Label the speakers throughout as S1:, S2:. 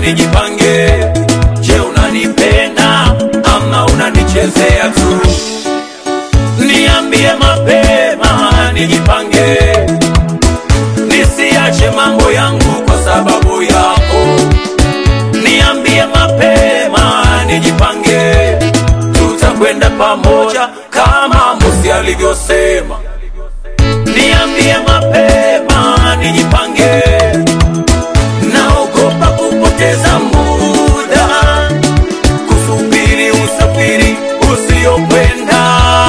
S1: nijipange. Je, unanipenda ama unanichezea tu? Niambie mapema nijipange, nisiache mambo yangu kwa sababu yako. Niambie mapema nijipange, tutakwenda pamoja kama Musa alivyosema. Niambie mapema nijipange, naogopa kupoteza muda, kusubiri usafiri usiokwenda.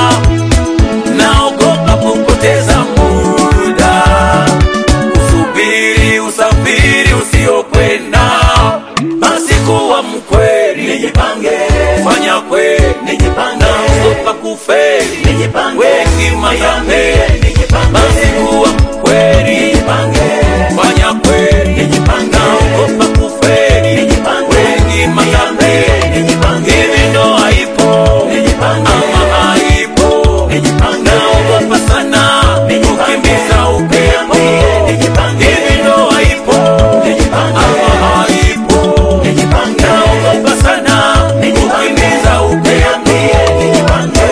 S1: Naogopa kupoteza muda, kusubiri usafiri usiokwenda. Basi kuwa mkweli, nijipange, fanya kweli, nijipange, naogopa kufeli, nijipange, wengi mayambe, nijipange, basi kuwa mkweli, nijipange, fanya kweli, nijipange, naogopa kufeli, nijipange, wengi mayambe, nijipange, hivi ndo haipo, nijipange, ama haipo, nijipange, naogopa sana kukimbiza upepo, nijipange, hivi ndo haipo, nijipange, ama haipo, nijipange, naogopa sana kukimbiza upepo, nijipange.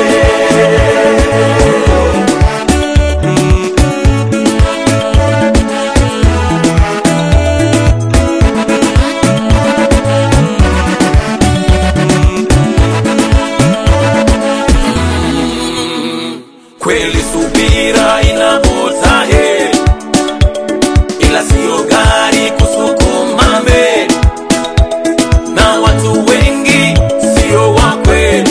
S1: Kweli subira inavuta heri, ila sio gari kusukuma mbele, na watu wengi sio wa kweli.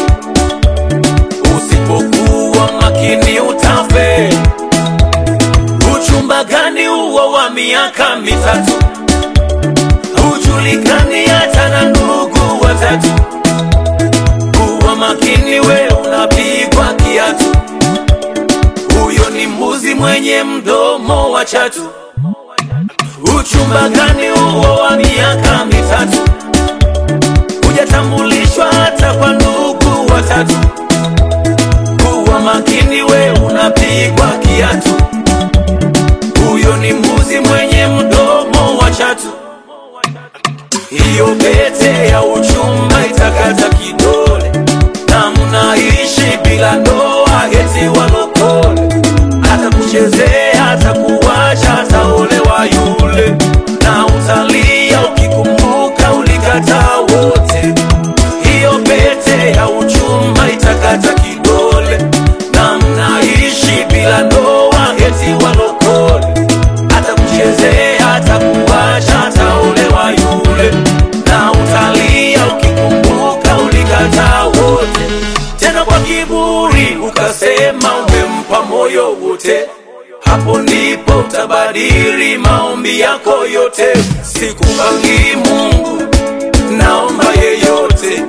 S1: Usipokuwa makini utafeli. Uchumba gani huo wa miaka mitatu, hujulikani hata na ndugu watatu? Kuwa makini, we unapigwa kiatu. Huyo ni mbuzi mwenye mdomo wa chatu. Uchumba gani huo wa miaka mitatu, hujatambulishwa hata kwa ndugu watatu? Kuwa makini, we unapigwa kiatu. Huyo ni mbuzi mwenye mdomo wa chatu. Hiyo pete ya uchumba itakata kidole, na mnaishi bila ndoa eti walokole. Atakuchezea, atakuacha, ataolewa yule, na utalia ukikumbuka ulikataa wote. Hiyo pete ya uchumba itakata kidole, na mnaishi bila ndoa eti walokole. Atakuchezea, atakuacha, ataolewa yule, na utalia ukikumbuka ulikataa wote. Tena kwa kiburi ukasema umempa moyo wote. Hapo ndipo utabadili maombi yako yote. Sikupangi Mungu, naomba yeyote.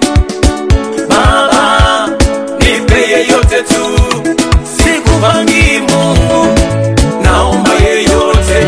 S1: Baba nipe yeyote tu. Sikupangi Mungu, naomba yeyote.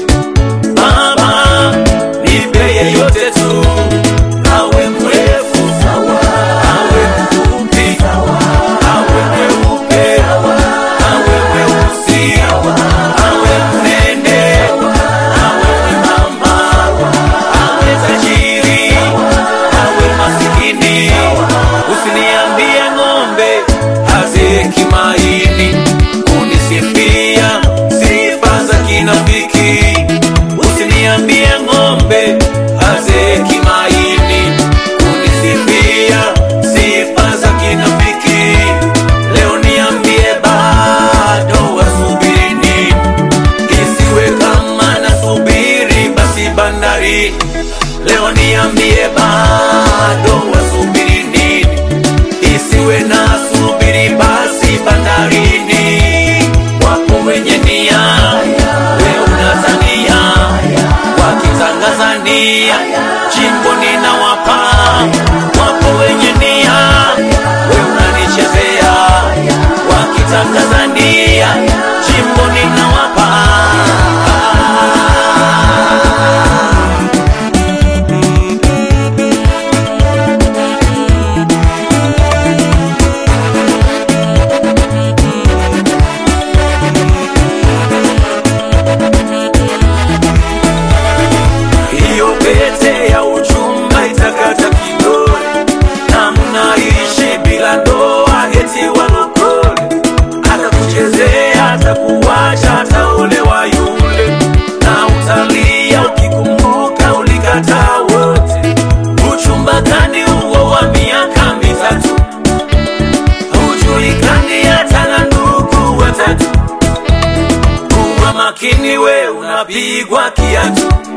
S1: Baba nipe yeyote tu. Awe mrefu, awe mfupi, awe mweupe, awe mweusi, awe mnene, awe mwembamba, awe tajiri, awe masikini. Usiniambie ng'ombe hazeeki maini, kunisifia sifa za kinafiki. Usiniambie ng'ombe hazeeki maini, kunisifia sifa za kinafiki. Leo niambie bado wasubiri nini? Isiwe kama nasubiri basi bandari. Leo niambie bado wasubiri nini? Isiwe nasubiri basi bandarini. Wapo wenye nia, we unatania, wakitangaza nia jimbo ninawapa. Wapo wenye nia, we unanichezea, wakitangaza nia jimbo ninawapa. Hiyo pete ya kupigwa kiatu.